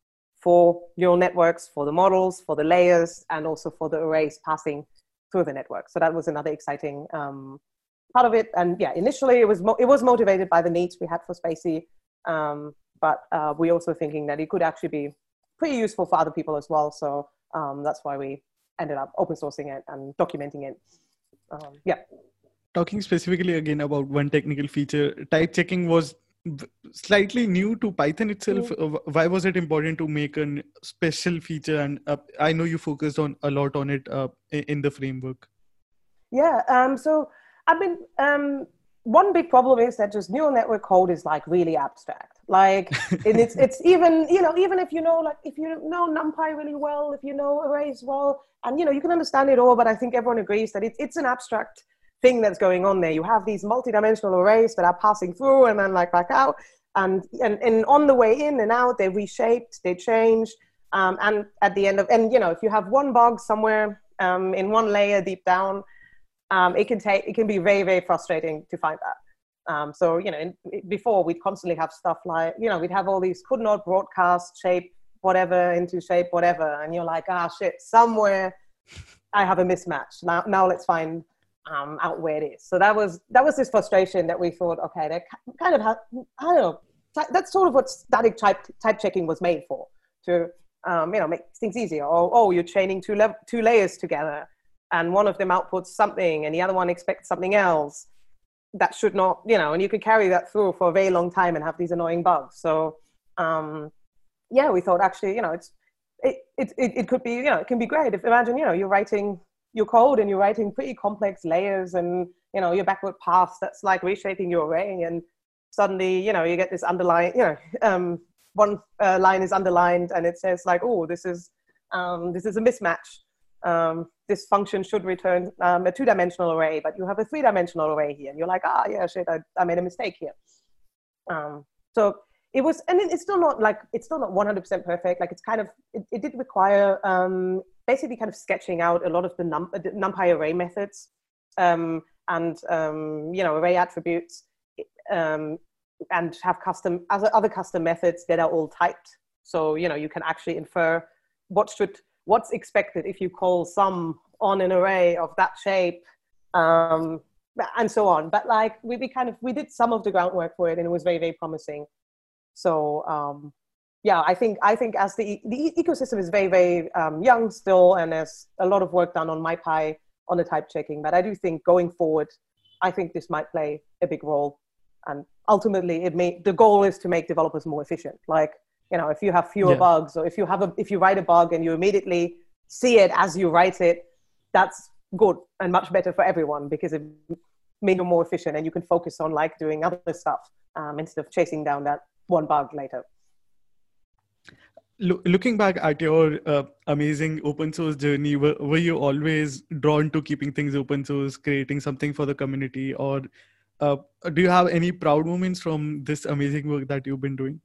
for neural networks, for the models, for the layers, and also for the arrays passing through the network. So that was another exciting um, part of it. And yeah, initially it was, mo it was motivated by the needs we had for Spatie, um, but uh, we're also thinking that it could actually be pretty useful for other people as well. So um, that's why we ended up open sourcing it and documenting it. Um, yeah. Talking specifically again about one technical feature, type checking was slightly new to Python itself. Mm-hmm. Why was it important to make a special feature? And uh, I know you focused on a lot on it uh, in the framework. Yeah. Um, so I've been, um, one big problem is that just neural network code is like really abstract. Like and it's, it's even, you know, even if you know, like if you know NumPy really well, if you know arrays well, and, you know, you can understand it all, but I think everyone agrees that it's, it's an abstract thing that's going on there. You have these multi-dimensional arrays that are passing through and then like back out, and, and, and on the way in and out, they reshaped, they changed. Um, and at the end of, and, you know, if you have one bug somewhere um, in one layer deep down, Um, it can take, it can be very, very frustrating to find that. Um, so, you know, in, before we'd constantly have stuff like, you know, we'd have all these could not broadcast shape, whatever into shape, whatever. And you're like, ah, shit, somewhere I have a mismatch. Now, now let's find um, out where it is. So that was, that was this frustration that we thought, okay, that kind of, ha- I don't know, that's sort of what static type, type checking was made for, to, um, you know, make things easier. Or, oh, you're chaining two, le- two layers together, and one of them outputs something and the other one expects something else. That should not, you know, and you could carry that through for a very long time and have these annoying bugs. So, um, yeah, we thought actually, you know, it's, it, it, it, it could be, you know, it can be great. If imagine, you know, you're writing your code and you're writing pretty complex layers and, you know, your backward paths, that's like reshaping your array. And suddenly, you know, you get this underline, you know, um, one uh, line is underlined and it says like, oh, this is, um, this is a mismatch. Um, this function should return um, a two-dimensional array, but you have a three-dimensional array here. And you're like, ah, yeah, shit, I, I made a mistake here. Um, so it was, and it's still not like, it's still not one hundred percent perfect. Like it's kind of, it, it did require um, basically kind of sketching out a lot of the, num the NumPy array methods um, and, um, you know, array attributes um, and have custom, other, other custom methods that are all typed. So, you know, you can actually infer what should, what's expected if you call some on an array of that shape, um, and so on. But like we, we kind of, we did some of the groundwork for it, and it was very, very promising. So, um, yeah, I think, I think as the, the ecosystem is very, very um, young still, and there's a lot of work done on MyPy on the type checking, but I do think going forward, I think this might play a big role. And ultimately it may, the goal is to make developers more efficient. Like, you know, if you have fewer yeah. bugs, or if you have a, if you write a bug and you immediately see it as you write it, that's good and much better for everyone, because it makes you more efficient and you can focus on like doing other stuff um, instead of chasing down that one bug later. Looking back at your uh, amazing open source journey, were, were you always drawn to keeping things open source, creating something for the community, or uh, do you have any proud moments from this amazing work that you've been doing?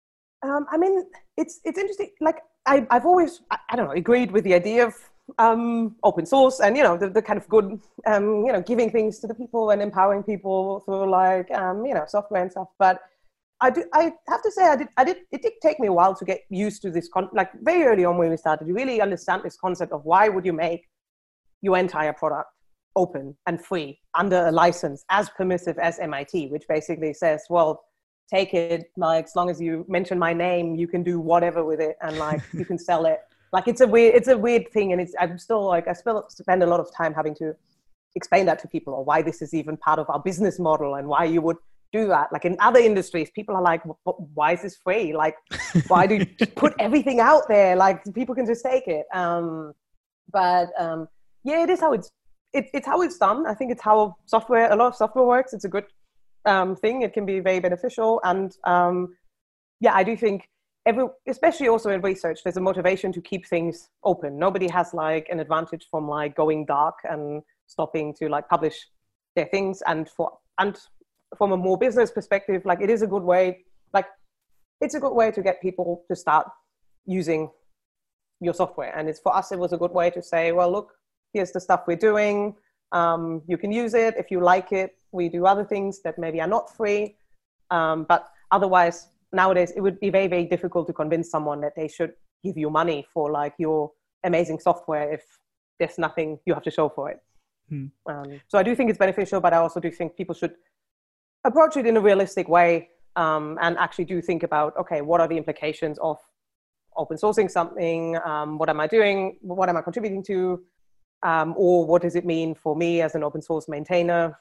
Um, I mean, it's it's interesting. Like I, I've always, I, I don't know, agreed with the idea of um, open source and, you know, the, the kind of good, um, you know, giving things to the people and empowering people through like, um, you know, software and stuff. But I do. I have to say, I did. I did. It did take me a while to get used to this. Con- like very early on when we started, you really understand this concept of why would you make your entire product open and free under a license as permissive as M I T, which basically says, well, take it. Like as long as you mention my name, you can do whatever with it, and like you can sell it. Like it's a weird. It's a weird thing, and it's. I'm still like I still spend a lot of time having to explain that to people, or why this is even part of our business model, and why you would do that. Like in other industries, people are like, why is this free? Like, why do you put everything out there? Like people can just take it. Um, but um, yeah, it is how it's, it, it's how it's done. I think it's how software, a lot of software works. It's a good um, thing. It can be very beneficial. And um, yeah, I do think every, especially also in research, there's a motivation to keep things open. Nobody has like an advantage from like going dark and stopping to like publish their things. And for, and from a more business perspective, like it is a good way, like it's a good way to get people to start using your software. And it's for us, it was a good way to say, well, look, here's the stuff we're doing. Um, you can use it. If you like it, we do other things that maybe are not free. Um, but otherwise, nowadays, it would be very, very difficult to convince someone that they should give you money for like your amazing software if there's nothing you have to show for it. Hmm. Um, so I do think it's beneficial, but I also do think people should approach it in a realistic way, um, and actually do think about, okay, what are the implications of open sourcing something? Um, what am I doing? What am I contributing to? Um, or what does it mean for me as an open source maintainer?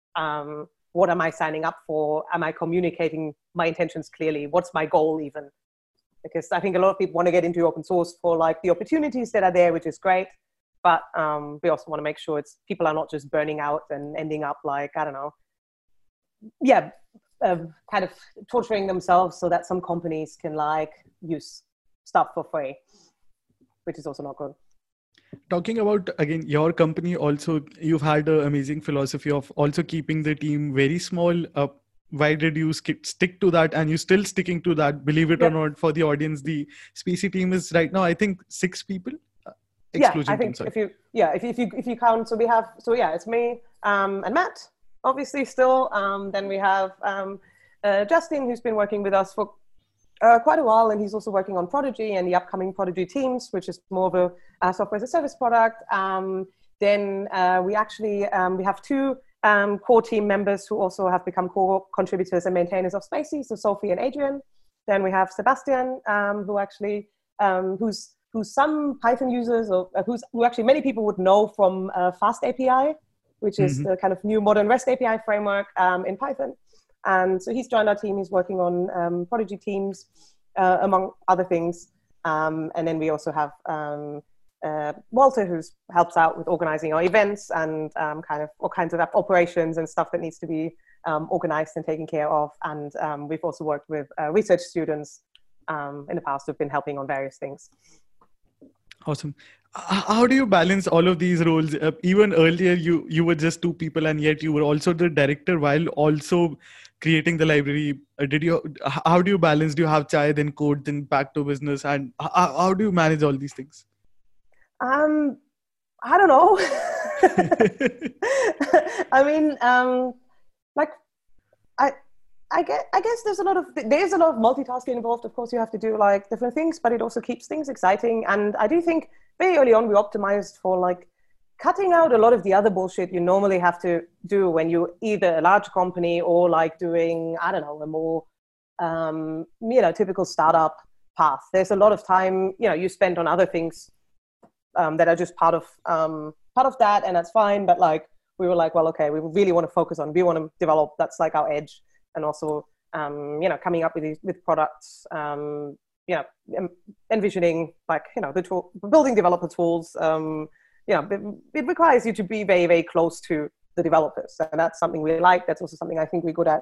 Um, what am I signing up for? Am I communicating my intentions clearly? What's my goal even? Because I think a lot of people want to get into open source for like the opportunities that are there, which is great. But um, we also want to make sure it's people are not just burning out and ending up like, I don't know, yeah, uh, kind of torturing themselves so that some companies can like use stuff for free, which is also not good. Talking about, again, your company also, you've had an amazing philosophy of also keeping the team very small. Uh, why did you sk- stick to that? And you're still sticking to that, believe it yep. or not, for the audience. The Spacey team is right now, I think, six people. Uh, yeah, I think team, if you, yeah, if you, if you, if you count, so we have, so yeah, it's me um, and Matt, obviously still. Um, then we have um, uh, Justin, who's been working with us for uh, quite a while, and he's also working on Prodigy and the upcoming Prodigy Teams, which is more of a, a software as a service product. Um, then uh, we actually, um, we have two um, core team members who also have become core contributors and maintainers of Spacey, so Sophie and Adrian. Then we have Sebastian, um, who actually, um, who's, who's some Python users, or uh, who's, who actually many people would know from uh, Fast A P I, which is mm-hmm. the kind of new modern REST A P I framework um, in Python. And so he's joined our team. He's working on um, Prodigy Teams, uh, among other things. Um, and then we also have um, uh, Walter, who helps out with organizing our events and um, kind of all kinds of operations and stuff that needs to be um, organized and taken care of. And um, we've also worked with uh, research students um, in the past who've been helping on various things. Awesome. How do you balance all of these roles? Uh, even earlier, you you were just two people, and yet you were also the director while also creating the library. Uh, did you? How do you balance? Do you have chai, then code, then back to business? And how, how do you manage all these things? Um, I don't know. I mean, um, like I I guess, I guess there's a lot of there's a lot of multitasking involved. Of course, you have to do like different things, but it also keeps things exciting. And I do think very early on we optimized for like cutting out a lot of the other bullshit you normally have to do when you're either a large company or like doing, I don't know, a more um, you know, typical startup path. There's a lot of time, you know, you spend on other things um, that are just part of um, part of that, and that's fine. But like we were like, well, okay, we really want to focus on, we want to develop. That's like our edge. And also, um, you know, coming up with these with products, um, you know, envisioning like, you know, the tool, building developer tools. Um, you know, it, it requires you to be very, very close to the developers, and that's something we like. That's also something I think we're good at.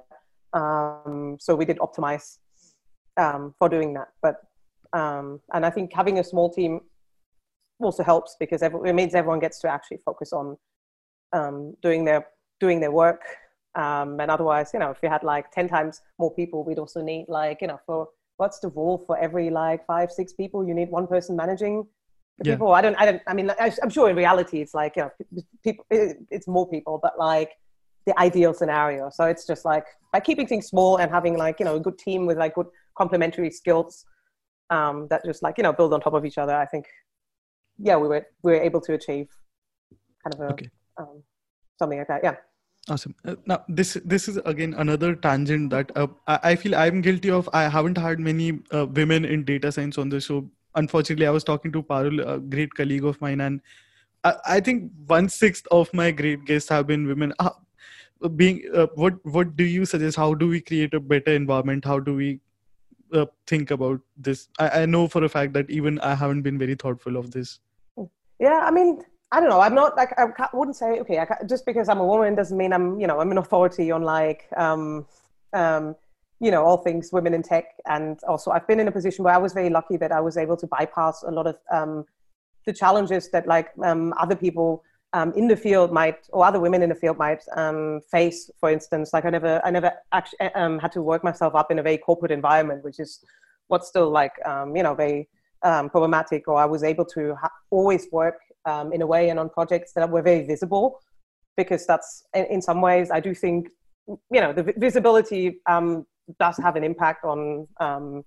Um, so we did optimize um, for doing that. But um, and I think having a small team also helps because every, it means everyone gets to actually focus on um, doing their doing their work. Um, and otherwise, you know, if we had like ten times more people, we'd also need like, you know, for what's the rule for every like five, six people, you need one person managing the Yeah. people. I don't, I don't, I mean, I'm sure in reality, it's like, you know, people, it's more people, but like the ideal scenario. So it's just like by keeping things small and having like, you know, a good team with like good complementary skills um, that just like, you know, build on top of each other. I think, yeah, we were, we were able to achieve kind of a, Okay. um, something like that. Yeah. Awesome. Uh, now, this this is again another tangent that uh, I, I feel I'm guilty of. I haven't had many uh, women in data science on the show. Unfortunately, I was talking to Parul, a great colleague of mine, and I, I think one sixth of my great guests have been women. Uh, being uh, what what do you suggest? How do we create a better environment? How do we uh, think about this? I, I know for a fact that even I haven't been very thoughtful of this. Yeah, I mean, I don't know. I'm not like, I wouldn't say, okay, I just because I'm a woman doesn't mean I'm, you know, I'm an authority on like, um, um, you know, all things women in tech. And also I've been in a position where I was very lucky that I was able to bypass a lot of um, the challenges that like um, other people um, in the field might, or other women in the field might um, face. For instance, like I never, I never actually um, had to work myself up in a very corporate environment, which is what's still like, um, you know, very um, problematic. Or I was able to ha- always work um, in a way and on projects that were very visible, because that's in, in some ways I do think, you know, the v- visibility um, does have an impact on, um,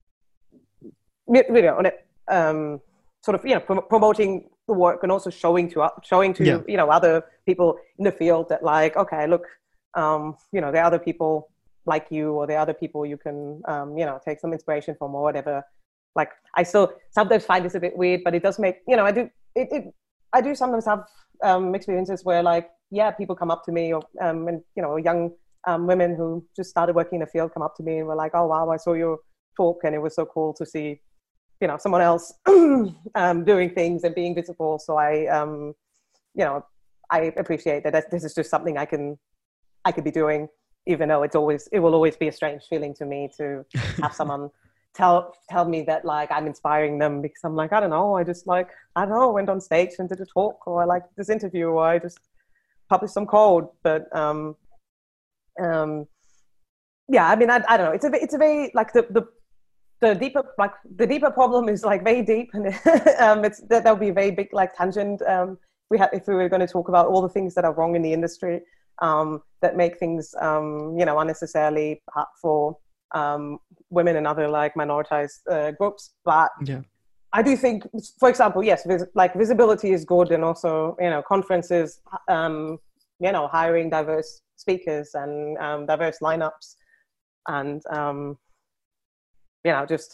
you know, on it, um, sort of, you know, prom- promoting the work and also showing to showing to Yeah. you know, other people in the field that like, okay, look, um, you know, there are other people like you, or there are other people you can, um, you know, take some inspiration from or whatever. Like I still sometimes find this a bit weird, but it does make, you know, I do it. it I do sometimes have um, experiences where like, yeah, people come up to me, or um, and you know, young um, women who just started working in the field come up to me and were like, oh wow, I saw your talk and it was so cool to see, you know, someone else um, doing things and being visible. So I, um, you know, I appreciate that this is just something I can, I could be doing, even though it's always, it will always be a strange feeling to me to have someone tell tell me that like I'm inspiring them, because I'm like, I don't know, I just like, I don't know, went on stage and did a talk, or I like this interview, or I just published some code. But um, um, yeah, I mean, I, I don't know. It's a it's a very like the the the deeper like the deeper problem is like very deep, and um, it's that there'll be a very big like tangent. Um, we have if we were going to talk about all the things that are wrong in the industry, um, that make things um, you know, unnecessarily hard for um, women and other like minoritized uh, groups. But Yeah. I do think, for example, yes, vis- like visibility is good, and also, you know, conferences, um, you know, hiring diverse speakers and um, diverse lineups, and um, you know, just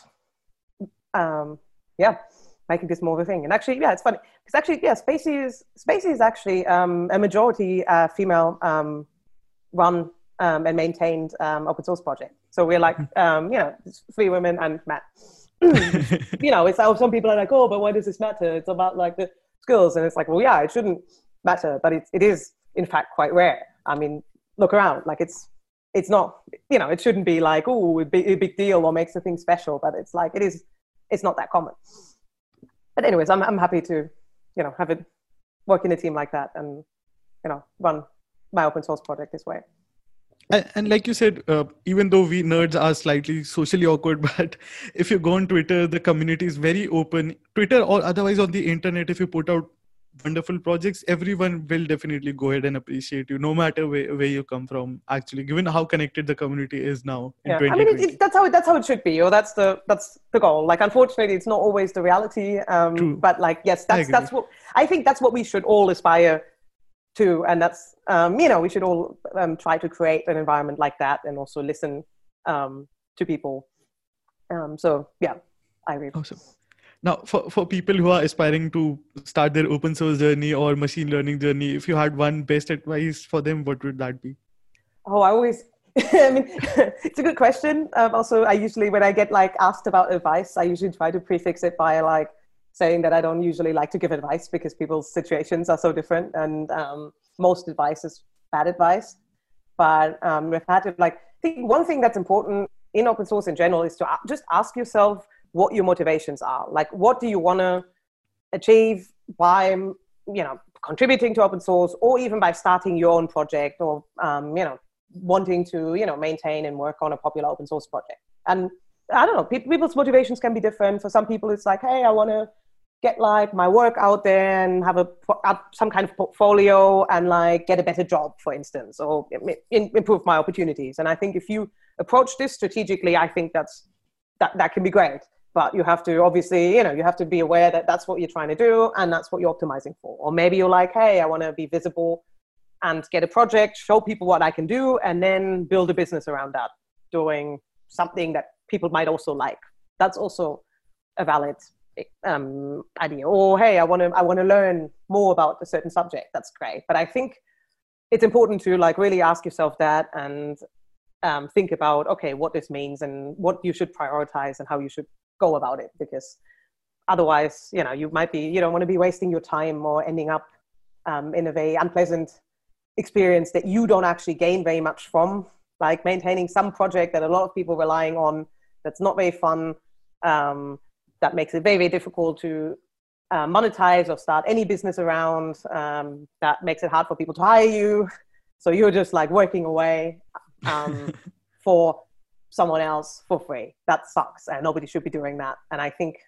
um, yeah, making this more of a thing. And actually, yeah, it's funny because actually, yeah, Spacey is Spacey is actually um, a majority uh, female um, run um, and maintained um, open source project. So we're like, um, you know, three women and Matt. You know, it's some people are like, oh, but why does this matter? It's about like the skills, and it's like, well, yeah, it shouldn't matter, but it it is in fact quite rare. I mean, look around, like it's it's not, you know, it shouldn't be like, oh, a big, a big deal or makes the thing special, but it's like it is, it's not that common. But anyways, I'm I'm happy to, you know, have it work in a team like that, and you know, run my open source project this way. And, and like you said, uh, even though we nerds are slightly socially awkward, but if you go on Twitter, the community is very open. Twitter or otherwise on the internet, if you put out wonderful projects, everyone will definitely go ahead and appreciate you, no matter where, where you come from. Actually, given how connected the community is now in Yeah, I mean, it, twenty twenty. it, that's how it, that's how it should be, or that's the that's the goal. Like, unfortunately, it's not always the reality. Um, True. but like, yes, I that's agree. that's what I think. That's what we should all aspire to, and that's um, you know, we should all um, try to create an environment like that, and also listen um, to people. Um, so yeah, I agree. Awesome. Now, for, for people who are aspiring to start their open source journey or machine learning journey, if you had one best advice for them, what would that be? Oh, I always, I mean, it's a good question. Um, also, I usually, when I get like asked about advice, I usually try to prefix it by like saying that I don't usually like to give advice because people's situations are so different, and um, most advice is bad advice. But um, we've had to like, I think one thing that's important in open source in general is to just ask yourself what your motivations are. Like, what do you want to achieve by, you know, contributing to open source, or even by starting your own project, or, um, you know, wanting to, you know, maintain and work on a popular open source project. And I don't know, people's motivations can be different. For some people, it's like, hey, I want to get like my work out there and have a some kind of portfolio and like get a better job, for instance, or improve my opportunities. And I think if you approach this strategically, I think that's that that can be great. But you have to obviously, you know, you have to be aware that that's what you're trying to do and that's what you're optimizing for. Or maybe you're like, hey, I want to be visible and get a project, show people what I can do, and then build a business around that, doing something that people might also like. That's also a valid um, idea. Or hey, I want to I want to learn more about a certain subject. That's great. But I think it's important to like really ask yourself that and um, think about, okay, what this means and what you should prioritize and how you should go about it, because otherwise, you know, you might be, you don't want to be wasting your time or ending up um, in a very unpleasant experience that you don't actually gain very much from, like maintaining some project that a lot of people are relying on, that's not very fun, um, that makes it very, very difficult to uh, monetize or start any business around, um, that makes it hard for people to hire you. So you're just like working away um, for someone else for free. That sucks, and nobody should be doing that. And I think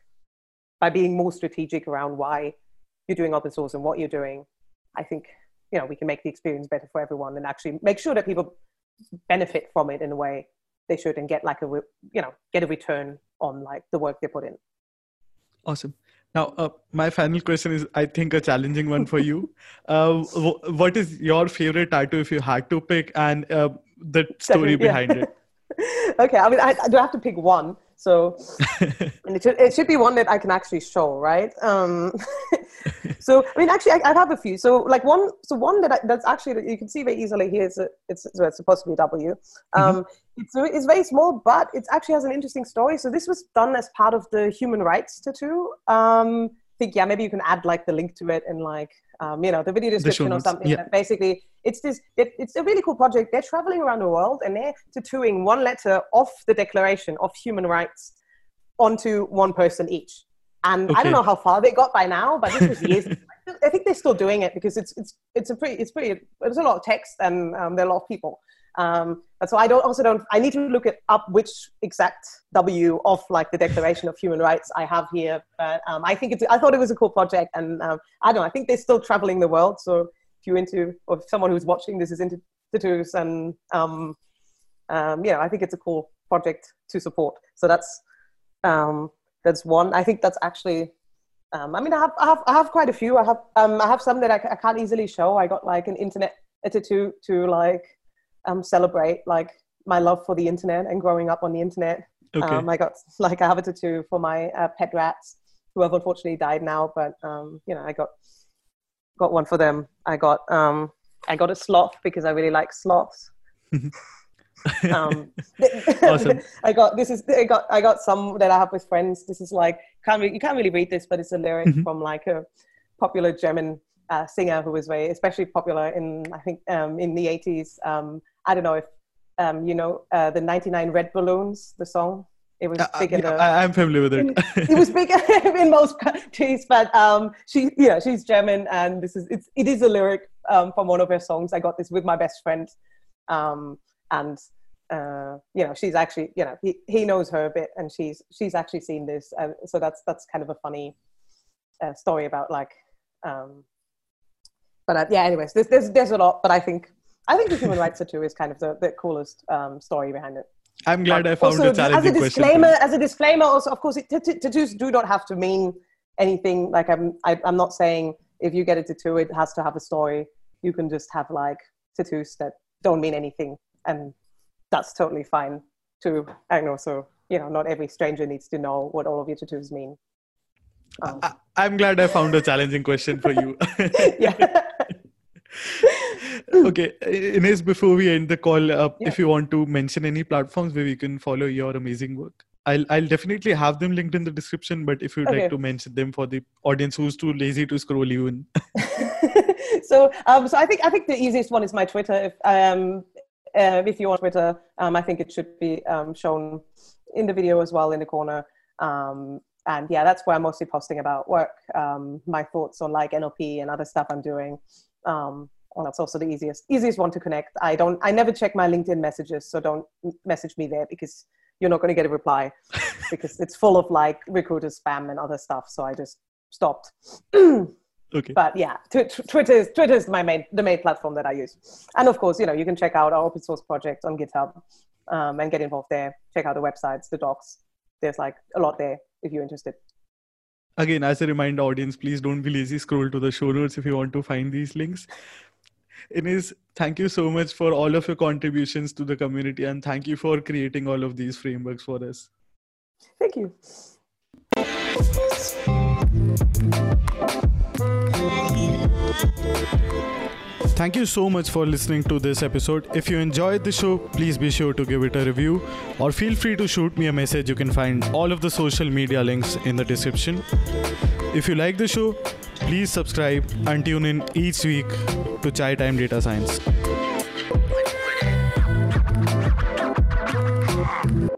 by being more strategic around why you're doing open source and what you're doing, I think, you know, we can make the experience better for everyone and actually make sure that people benefit from it in a way they should and get like a, you know, get a return on like the work they put in. Awesome. Now, uh, my final question is, I think, a challenging one for you. Uh, w- what is your favorite tattoo if you had to pick, and uh, the story Definitely, yeah. behind it? Okay, I mean, I, I do have to pick one. So and it should, it should be one that I can actually show, right? Um, so, I mean, actually, I, I have a few. So, like one, so one that I, that's actually, you can see very easily here, it's, a, it's, it's supposed to be a W. Um, mm-hmm. it's, it's very small, but it actually has an interesting story. So this was done as part of the human rights tattoo. Um, I think, yeah, maybe you can add like the link to it in like, um, you know, the video description or something. Yeah. That basically, it's this, it, it's a really cool project. They're traveling around the world and they're tattooing one letter of the Declaration of Human Rights onto one person each. And okay. I don't know how far they got by now, but this was years. I think they're still doing it because it's it's it's a pretty it's pretty there's a lot of text and um, there are a lot of people. Um, and so I don't also don't I need to look it up which exact W of like the Declaration of Human Rights I have here. But um, I think it's I thought it was a cool project, and um, I don't know. I think they're still traveling the world. So if you're into, or if someone who's watching this is into tattoos, and um, um, yeah, I think it's a cool project to support. So that's. Um, That's one. I think that's actually. Um, I mean, I have, I have, I have quite a few. I have, um, I have some that I, I can't easily show. I got like an internet a tattoo to like um, celebrate like my love for the internet and growing up on the internet. Okay. Um, I got like I have a tattoo for my uh, pet rats who have unfortunately died now, but um, you know, I got got one for them. I got um, I got a sloth because I really like sloths. um awesome. I got this is I got I got some that I have with friends. This is like can't re- you can't really read this, but it's a lyric mm-hmm. from like a popular German uh, singer who was very especially popular in I think um in the eighties. um I don't know if um you know uh, the ninety-nine Red Balloons, the song. It was uh, big in yeah, the I'm familiar with it. in, it was big in most countries, but um she yeah she's German, and this is it's it is a lyric um from one of her songs. I got this with my best friend. um And, uh, you know, she's actually, you know, he, he knows her a bit, and she's she's actually seen this. And so that's that's kind of a funny uh, story about, like, um, but uh, yeah, anyways, there's, there's there's a lot, but I think I think the human rights tattoo is kind of the, the coolest um, story behind it. I'm glad um, I found also, a challenging as a question. disclaimer, as a disclaimer, also, of course, it, t- t- tattoos do not have to mean anything. Like I'm, I, I'm not saying if you get a tattoo, it has to have a story. You can just have like tattoos that don't mean anything, and that's totally fine too. And also, you know, not every stranger needs to know what all of your tattoos mean. Um, I, I'm glad I found a challenging question for you. yeah. Okay, Ines, before we end the call, uh, Yeah. if you want to mention any platforms where we can follow your amazing work, I'll I'll definitely have them linked in the description. But if you'd Okay. like to mention them for the audience who's too lazy to scroll you in. so, um, so I think I think the easiest one is my Twitter. If um, uh, if you're on Twitter, um, I think it should be um, shown in the video as well in the corner. Um, and yeah, that's where I'm mostly posting about work, um, my thoughts on like N L P and other stuff I'm doing. Um, and that's also the easiest easiest one to connect. I don't, I never check my LinkedIn messages, so don't message me there because you're not going to get a reply because it's full of like recruiter spam and other stuff. So I just stopped. Okay. But yeah, t- t- Twitter is Twitter is my main the main platform that I use. And of course, you know, you can check out our open source project on GitHub um, and get involved there. Check out the websites, the docs. There's like a lot there if you're interested. Again, as a reminder, audience, please don't be lazy. Scroll to the show notes if you want to find these links. Ines, thank you so much for all of your contributions to the community, and thank you for creating all of these frameworks for us. Thank you. Thank you so much for listening to this episode. If you enjoyed the show, please be sure to give it a review or feel free to shoot me a message. You can find all of the social media links in the description. If you like the show, please subscribe and tune in each week to Chai Time Data Science.